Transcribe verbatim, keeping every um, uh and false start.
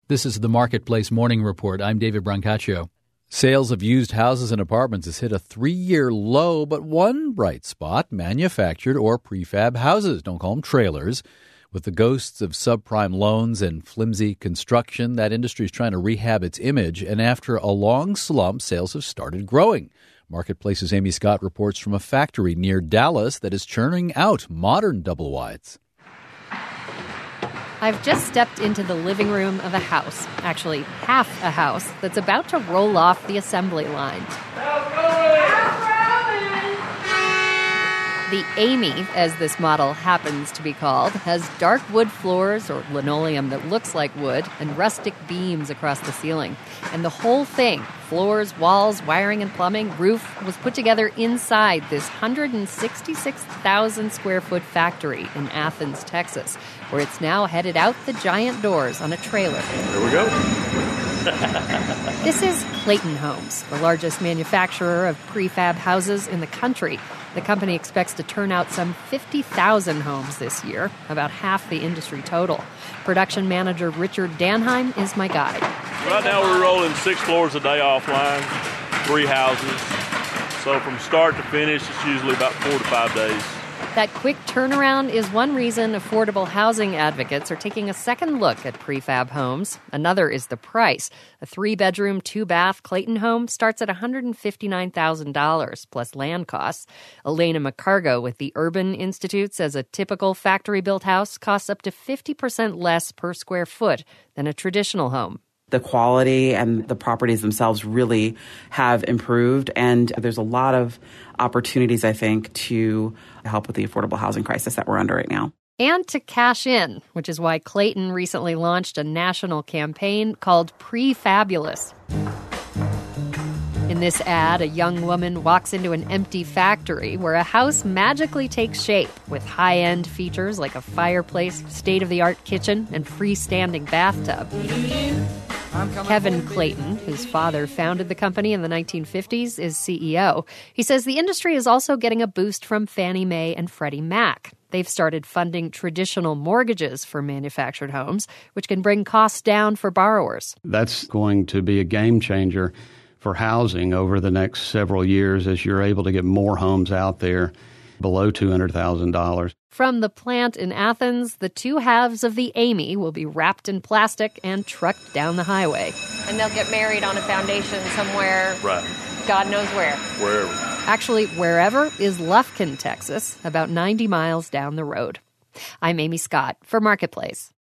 This is the Marketplace Morning Report. I'm David Brancaccio. Sales of used houses and apartments has hit a three-year low, but one bright spot, manufactured or prefab houses. Don't call them trailers. With the ghosts of subprime loans and flimsy construction, that industry is trying to rehab its image, and after a long slump, sales have started growing. Marketplace's Amy Scott reports from a factory near Dallas that is churning out modern double-wides. I've just stepped into the living room of a house, actually half a house, that's about to roll off the assembly line. The Amy, as this model happens to be called, has dark wood floors or linoleum that looks like wood and rustic beams across the ceiling. And the whole thing, floors, walls, wiring and plumbing, roof, was put together inside this one hundred sixty-six thousand square foot factory in Athens, Texas, where it's now headed out the giant doors on a trailer. There we go. This is Clayton Homes, the largest manufacturer of prefab houses in the country. The company expects to turn out some fifty thousand homes this year, about half the industry total. Production manager Richard Danheim is my guide. Right now we're rolling six floors a day offline, three houses. So from start to finish, it's usually about four to five days. That quick turnaround is one reason affordable housing advocates are taking a second look at prefab homes. Another is the price. A three-bedroom, two-bath Clayton home starts at one hundred fifty-nine thousand dollars plus land costs. Elena McCargo with the Urban Institute says a typical factory-built house costs up to fifty percent less per square foot than a traditional home. The quality and the properties themselves really have improved, and there's a lot of opportunities, I think, to help with the affordable housing crisis that we're under right now. And to cash in, which is why Clayton recently launched a national campaign called Prefabulous. In this ad, a young woman walks into an empty factory where a house magically takes shape with high-end features like a fireplace, state-of-the-art kitchen, and freestanding bathtub. Kevin Clayton, whose father founded the company in the nineteen fifties, is C E O. He says the industry is also getting a boost from Fannie Mae and Freddie Mac. They've started funding traditional mortgages for manufactured homes, which can bring costs down for borrowers. That's going to be a game changer for housing over the next several years as you're able to get more homes out there below two hundred thousand dollars. From the plant in Athens, the two halves of the Amy will be wrapped in plastic and trucked down the highway. And they'll get married on a foundation somewhere, right. God knows where. Wherever. Actually, wherever is Lufkin, Texas, about ninety miles down the road. I'm Amy Scott for Marketplace.